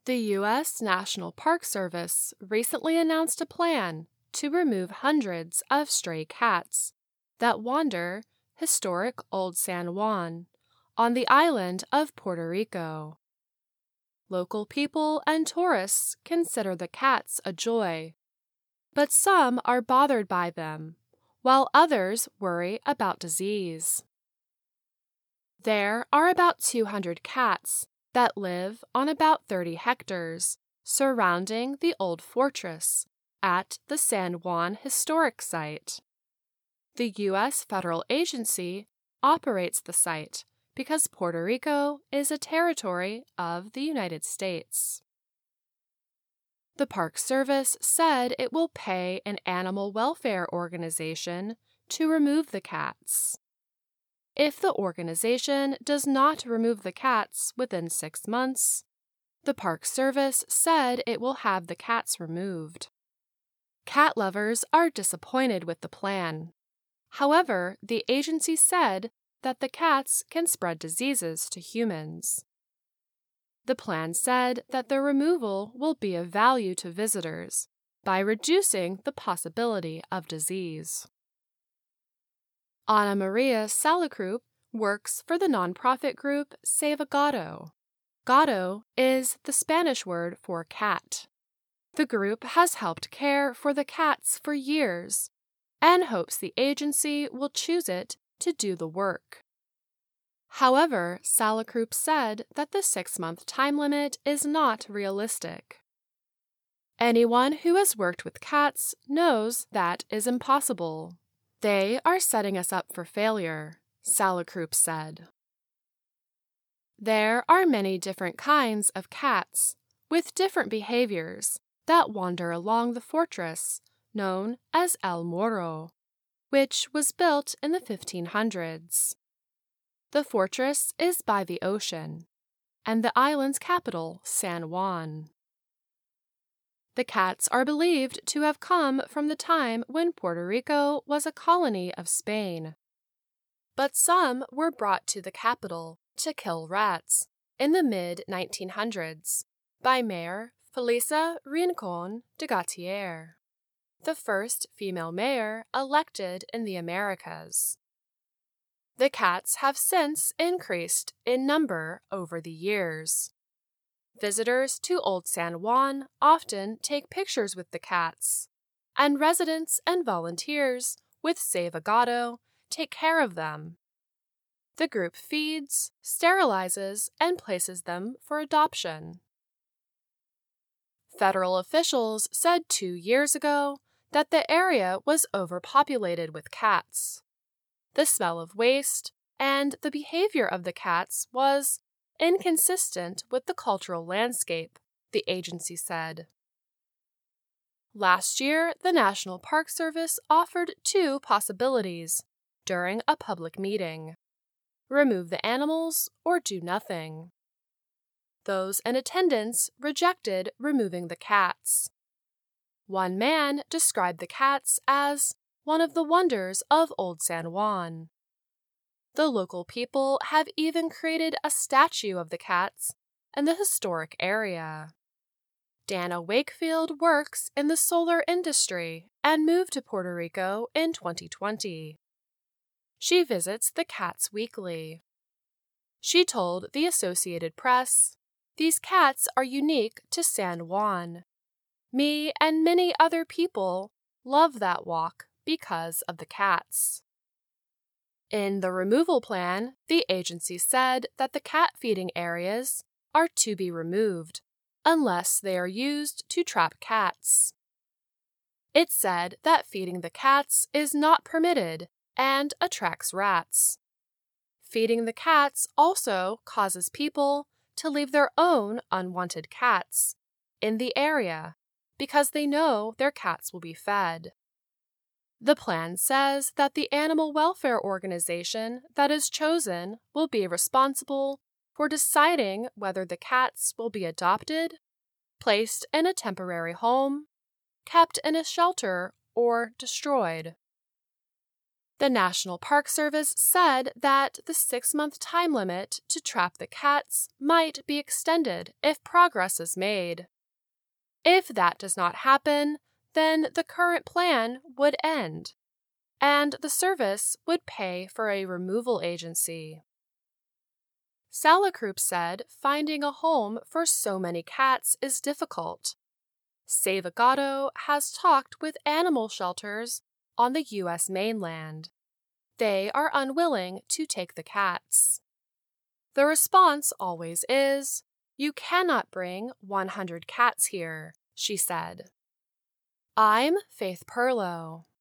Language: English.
The U.S. National Park Service recently announced a plan to remove hundreds of stray cats that wander historic Old San Juan on the island of Puerto Rico. Local people and tourists consider the cats a joy, but some are bothered by them, while others worry about disease. There are about 200 cats that live on about 30 hectares surrounding the old fortress at the San Juan Historic Site. The U.S. federal agency operates the site because Puerto Rico is a territory of the United States. The Park Service said it will pay an animal welfare organization to remove the cats. If the organization does not remove the cats within 6 months, the Park Service said it will have the cats removed. Cat lovers are disappointed with the plan. However, the agency said that the cats can spread diseases to humans. The plan said that the removal will be of value to visitors by reducing the possibility of disease. Ana Maria Salacrup works for the nonprofit group Save a Gato. Gato is the Spanish word for cat. The group has helped care for the cats for years and hopes the agency will choose it to do the work. However, Salacrup said that the 6-month time limit is not realistic. Anyone who has worked with cats knows that is impossible. They are setting us up for failure, Salacrup said. There are many different kinds of cats with different behaviors that wander along the fortress known as El Morro, which was built in the 1500s. The fortress is by the ocean, and the island's capital, San Juan. The cats are believed to have come from the time when Puerto Rico was a colony of Spain. But some were brought to the capital to kill rats in the mid-1900s by Mayor Felisa Rincon de Gatier, the first female mayor elected in the Americas. The cats have since increased in number over the years. Visitors to Old San Juan often take pictures with the cats, and residents and volunteers with Save a Gato take care of them. The group feeds, sterilizes, and places them for adoption. Federal officials said 2 years ago that the area was overpopulated with cats. The smell of waste and the behavior of the cats was inconsistent with the cultural landscape, the agency said. Last year, the National Park Service offered 2 possibilities during a public meeting: remove the animals or do nothing. Those in attendance rejected removing the cats. One man described the cats as one of the wonders of Old San Juan. The local people have even created a statue of the cats in the historic area. Dana Wakefield works in the solar industry and moved to Puerto Rico in 2020. She visits the cats weekly. She told the Associated Press, "These cats are unique to San Juan. Me and many other people love that walk because of the cats." In the removal plan, the agency said that the cat feeding areas are to be removed unless they are used to trap cats. It said that feeding the cats is not permitted and attracts rats. Feeding the cats also causes people to leave their own unwanted cats in the area because they know their cats will be fed. The plan says that the animal welfare organization that is chosen will be responsible for deciding whether the cats will be adopted, placed in a temporary home, kept in a shelter, or destroyed. The National Park Service said that the 6-month time limit to trap the cats might be extended if progress is made. If that does not happen, then the current plan would end, and the service would pay for a removal agency. Salicrup said finding a home for so many cats is difficult. Savagato has talked with animal shelters on the U.S. mainland. They are unwilling to take the cats. The response always is, "You cannot bring 100 cats here," she said. I'm Faith Perlow.